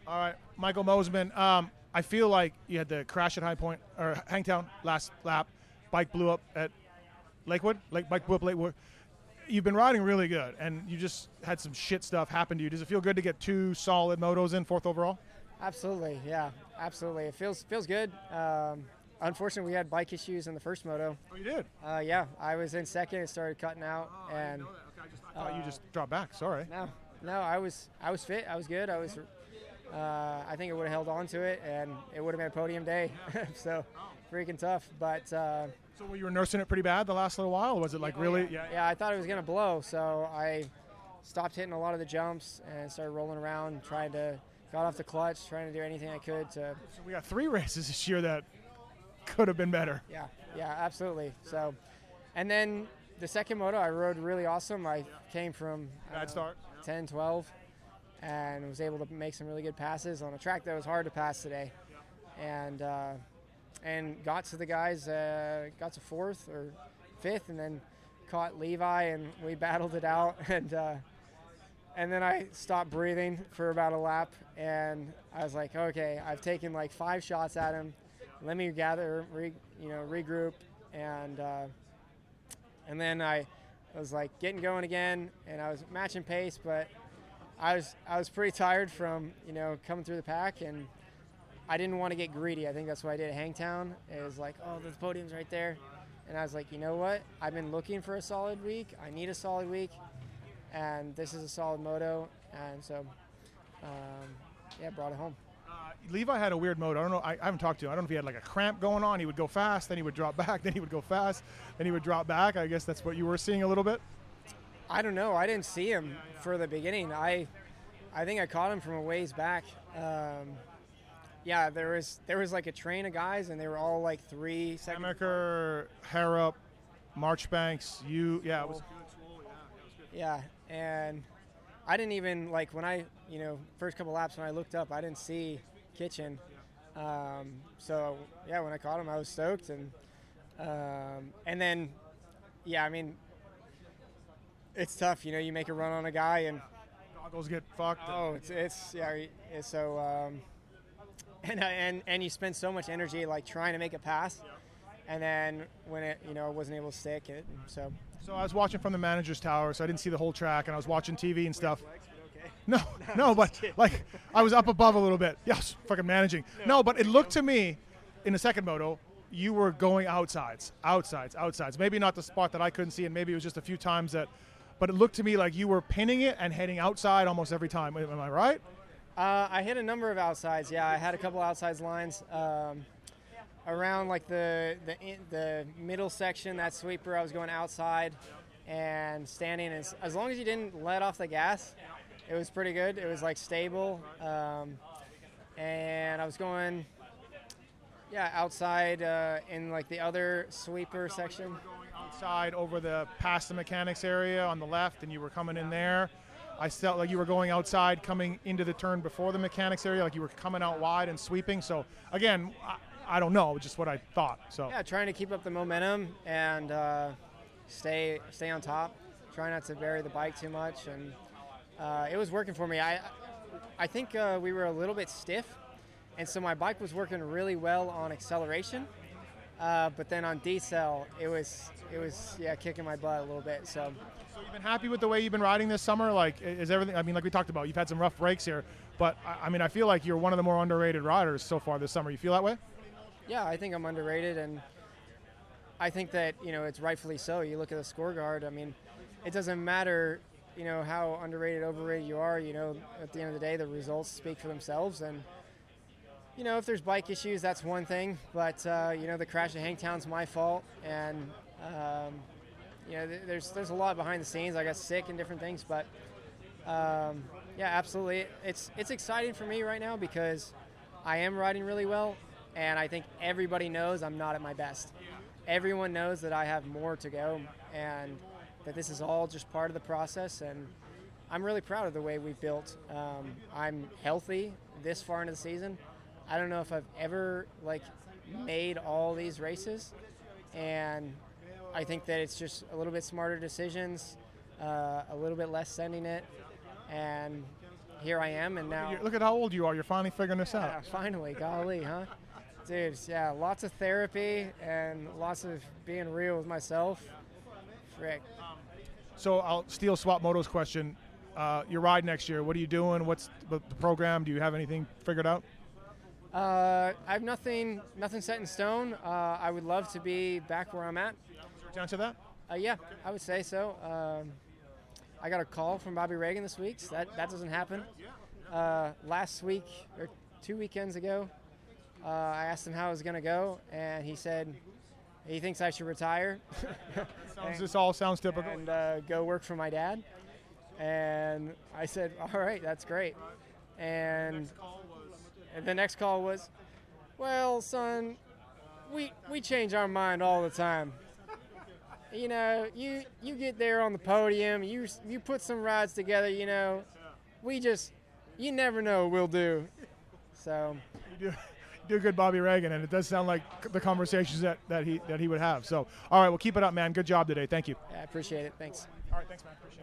All right, Michael Mosman. I feel like you had the crash at High Point or Hangtown last lap. Bike blew up at Lakewood. Bike blew up Lakewood. You've been riding really good, and you just had some shit stuff happen to you. Does it feel good to get 2 solid motos in, 4th overall? Absolutely, yeah, absolutely. It feels good. Unfortunately, we had bike issues in the first moto. Oh, you did? Yeah, I was in second. It started cutting out, I and didn't know that. Okay, I thought you just dropped back. Sorry. no, I was fit. I was good. I think it would have held on to it, and it would have been a podium day. So, freaking tough. But So you were nursing it pretty bad the last little while, or was it like really? Yeah, I thought it was gonna blow, so I stopped hitting a lot of the jumps and started rolling around, got off the clutch, trying to do anything I could to. So we got 3 races this year that could have been better. Yeah, absolutely. So, and then the second moto, I rode really awesome. I came from Bad start. 10, 12, and was able to make some really good passes on a track that was hard to pass today, and got to the guys, got to 4th or 5th, and then caught Levi, and we battled it out, and then I stopped breathing for about a lap, and I was like, okay, I've taken like 5 shots at him. Let me regroup, and then I was like getting going again, and I was matching pace, but I was pretty tired from coming through the pack, and I didn't want to get greedy. I think that's what I did at Hangtown. It was like, oh, the podium's right there, and I was like, you know what? I've been looking for a solid week. I need a solid week, and this is a solid moto, and so brought it home. Levi had a weird mode. I don't know. I haven't talked to him. I don't know if he had like a cramp going on. He would go fast, then he would drop back, then he would go fast, then he would drop back. I guess that's what you were seeing a little bit. I don't know. I didn't see him for the beginning. I think I caught him from a ways back. Yeah, there was like a train of guys, and they were all like 3 seconds. Hamaker, Harrop, Marchbanks, you. Yeah, it was. Yeah, and I didn't even like when I first couple laps when I looked up, I didn't see Kitchen. So yeah, when I caught him, I was stoked, and then I mean, it's tough. You make a run on a guy, and goggles get fucked. Oh, it's so. And you spend so much energy like trying to make a pass, and then when it wasn't able to stick it. So I was watching from the manager's tower, so I didn't see the whole track, and I was watching TV and stuff. No, but like I was up above a little bit. Yeah, I was fucking managing. No, but it looked to me in the second moto you were going outsides. Maybe not the spot that I couldn't see, and maybe it was just a few times that. But it looked to me like you were pinning it and heading outside almost every time. Am I right? I hit a number of outsides. Yeah, I had a couple outsides lines around like the middle section. That sweeper, I was going outside and standing. As long as you didn't let off the gas, it was pretty good. It was like stable, and I was going outside in like the other sweeper section. Outside over past the mechanics area on the left, and you were coming in there. I felt like you were going outside, coming into the turn before the mechanics area, like you were coming out wide and sweeping. So again, I don't know, just what I thought. So yeah, trying to keep up the momentum and stay on top. Try not to bury the bike too much, and it was working for me. I think we were a little bit stiff, and so my bike was working really well on acceleration. But then on decel, it was kicking my butt a little bit. So you've been happy with the way you've been riding this summer? Like, is everything? I mean, like we talked about, you've had some rough breaks here, but I mean, I feel like you're one of the more underrated riders so far this summer. You feel that way? Yeah, I think I'm underrated, and I think that it's rightfully so. You look at the scorecard. I mean, it doesn't matter how underrated, overrated you are. At the end of the day, the results speak for themselves, and. If there's bike issues, that's one thing, but, the crash at Hangtown's my fault, and, there's a lot behind the scenes. I got sick and different things, but, absolutely. It's exciting for me right now because I am riding really well, and I think everybody knows I'm not at my best. Everyone knows that I have more to go, and that this is all just part of the process, and I'm really proud of the way we've built. I'm healthy this far into the season. I don't know if I've ever made all these races, and I think that it's just a little bit smarter decisions, a little bit less sending it, and here I am, and now Look at how old you are. You're finally figuring this yeah, out. finally, golly, huh? Dude, yeah, lots of therapy and lots of being real with myself. Frick. So I'll steal Swap Moto's question. Your ride next year, what are you doing? What's the program? Do you have anything figured out? I have nothing set in stone. I would love to be back where I'm at. To answer that? Yeah, I would say so. I got a call from Bobby Reagan this week. So that doesn't happen. Last week or 2 weekends ago, I asked him how it was going to go, and he said he thinks I should retire. This all sounds typical. And go work for my dad. And I said, all right, that's great. And the next call was, well, son, we change our mind all the time. You know, you get there on the podium, you put some rides together, you know, you never know what we'll do. So You do good, Bobby Reagan, and it does sound like the conversations that he would have. So, all right, well, keep it up, man. Good job today. Thank you. yeah, I appreciate it. Thanks. All right, thanks, man. Appreciate it.